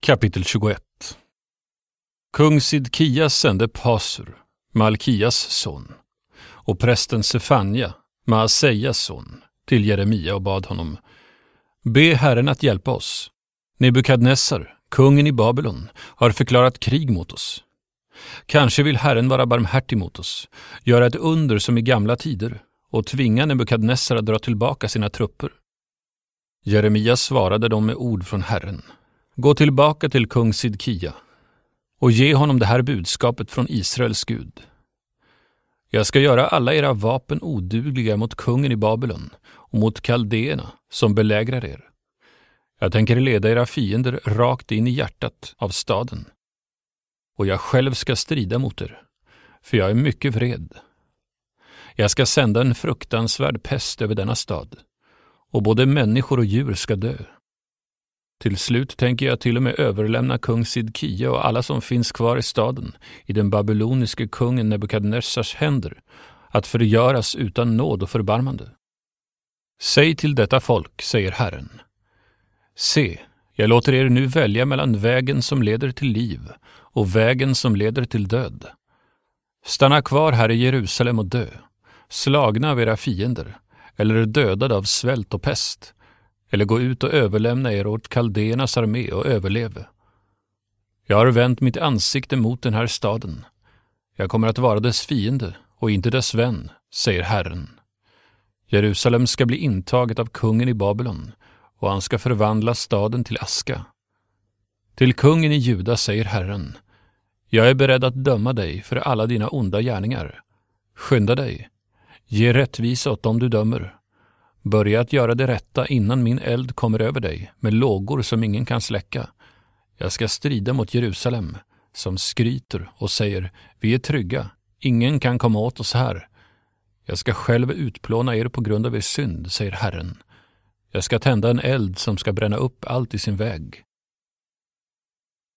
Kapitel 21. Kung Sidkia sände Pasur, Malkias son, och prästen Sefania, Maasejas son, till Jeremia och bad honom: Be Herren att hjälpa oss. Nebukadnessar, kungen i Babylon, har förklarat krig mot oss. Kanske vill Herren vara barmhärtig mot oss, göra ett under som i gamla tider och tvinga Nebukadnessar att dra tillbaka sina trupper. Jeremia svarade dem med ord från Herren: Gå tillbaka till kung Sidkia och ge honom det här budskapet från Israels Gud. Jag ska göra alla era vapen odugliga mot kungen i Babylon och mot kaldéerna som belägrar er. Jag tänker leda era fiender rakt in i hjärtat av staden. Och jag själv ska strida mot er, för jag är mycket vred. Jag ska sända en fruktansvärd pest över denna stad, och både människor och djur ska dö. Till slut tänker jag till och med överlämna kung Sidkia och alla som finns kvar i staden i den babyloniske kungen Nebukadnessars händer, att förgöras utan nåd och förbarmande. Säg till detta folk, säger Herren: Se, jag låter er nu välja mellan vägen som leder till liv och vägen som leder till död. Stanna kvar här i Jerusalem och dö, slagna av era fiender, eller dödade av svält och pest, eller gå ut och överlämna er åt kaldéernas armé och överleve. Jag har vänt mitt ansikte mot den här staden. Jag kommer att vara dess fiende och inte dess vän, säger Herren. Jerusalem ska bli intaget av kungen i Babylon, och han ska förvandla staden till aska. Till kungen i Juda säger Herren: Jag är beredd att döma dig för alla dina onda gärningar. Skynda dig. Ge rättvisa åt dem du dömer. Börja att göra det rätta innan min eld kommer över dig med lågor som ingen kan släcka. Jag ska strida mot Jerusalem, som skryter och säger: Vi är trygga, ingen kan komma åt oss här. Jag ska själv utplåna er på grund av er synd, säger Herren. Jag ska tända en eld som ska bränna upp allt i sin väg.